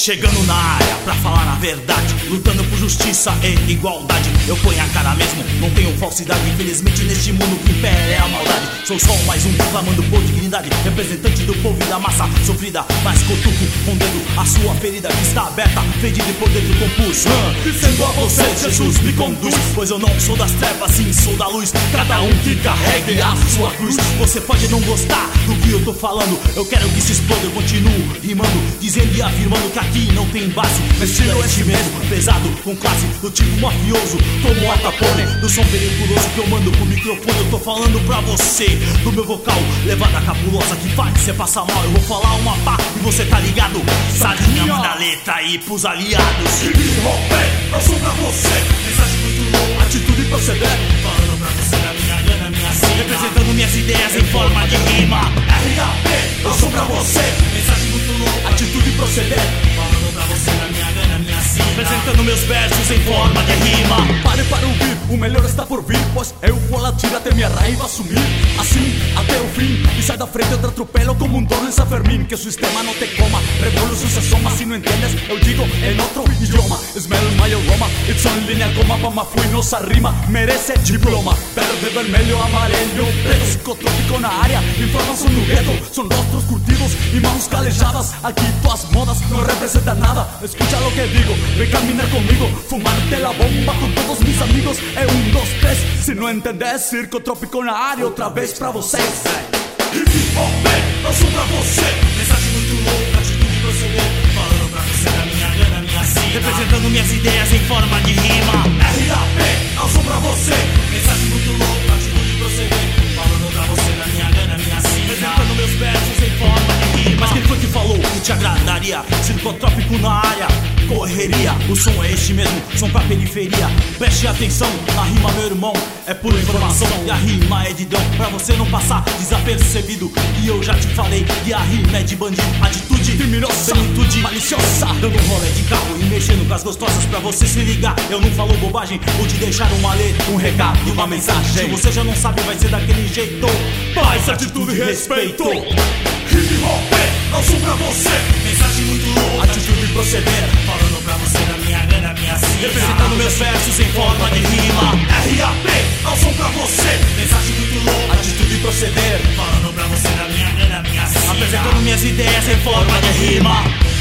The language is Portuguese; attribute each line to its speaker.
Speaker 1: Chegando na área pra falar a verdade, lutando por justiça e igualdade. Eu ponho a cara mesmo, não tenho falsidade. Infelizmente neste mundo que impera é a maldade. Sou só mais um clamando por dignidade, representante do povo e da massa sofrida. Mas cutuco com dedo a sua ferida que está aberta, fedida e por dentro compulso. Dizendo a você, Jesus me conduz, pois eu não sou das trevas, sim sou da luz. Cada um que carregue a sua cruz. Você pode não gostar do que eu tô falando, eu quero que se exploda. Eu continuo rimando, dizendo e afirmando que aqui não tem base. Meu estilo é este mesmo, pesado, com classe, do tipo mafioso, como Al Capone. Do som periculoso que eu mando pro microfone. Eu tô falando pra você, do meu vocal, levada cabulosa que faz você passar mal. Eu vou falar uma pá e você tá ligado. Salinha na letra e pros aliados.
Speaker 2: Hip hop, eu sou pra você. Mensagem muito louca, atitude e proceder.
Speaker 1: Falando pra você da minha gana, minha cena, representando minhas ideias em forma de rima.
Speaker 2: RAP, eu sou pra você.
Speaker 1: Mensagem muito louca,
Speaker 2: atitude e proceder.
Speaker 1: Falando pra você da minha gana, minha cena, representando meus versos em forma de rima.
Speaker 2: Pare para ouvir, o melhor está por vir, pois eu vou latir até minha raiva sumir. Assim, até o fim, e sai da frente eu te atropelo como um dono em San Fermín. Que o sistema não te coma, revolução se soma. Se não entendes, eu digo em outro idioma. Smell my aroma, it's on linha goma. Pama fui nossa rima, merece diploma. Verde, vermelho, amarelo, preto, psicotrópico na área. Informação no gueto, são rostros curtidos e mãos calejadas. Aqui tuas modas não representam nada. Escucha lo que digo, vem caminar comigo, fumarte la bomba com todos mis amigos. É 1, 2, 3, se não entendes, circo trópico na área, outra vez pra vocês.
Speaker 1: Hip hop, eu sou pra você. Mensagem muito louca, atitude e proceder. Falando pra você da minha gana, minha cena, representando minhas ideias em forma de rima.
Speaker 2: RAP, eu sou pra você.
Speaker 1: Mensagem muito louca, atitude e proceder. Falando pra você da minha gana, minha cena, representando meus versos em forma de rima. Mas quem foi que falou que te agradaria? Circotrópico na área, correria. O som é este mesmo, som pra periferia. Preste atenção na rima, meu irmão, é pura informação. E a rima é de dão, pra você não passar desapercebido. E eu já te falei que a rima é de bandido. Atitude criminosa, plenitude maliciosa, dando um rolê de carro e mexendo com as gostosas. Pra você se ligar, eu não falo bobagem. Vou te deixar uma letra, um recado e uma mensagem. Se você já não sabe, vai ser daquele jeito.
Speaker 2: Paz, atitude e respeito. Hip hop, eu sou pra você.
Speaker 1: Mensagem muito louca,
Speaker 2: atitude e proceder.
Speaker 1: Falando pra você da minha gana, minha cena,
Speaker 2: representando meus versos em forma de rima. RAP, eu sou pra você.
Speaker 1: Mensagem muito louca,
Speaker 2: atitude e proceder.
Speaker 1: Falando pra você da minha gana, minha cena,
Speaker 2: apresentando minhas ideias em forma de rima.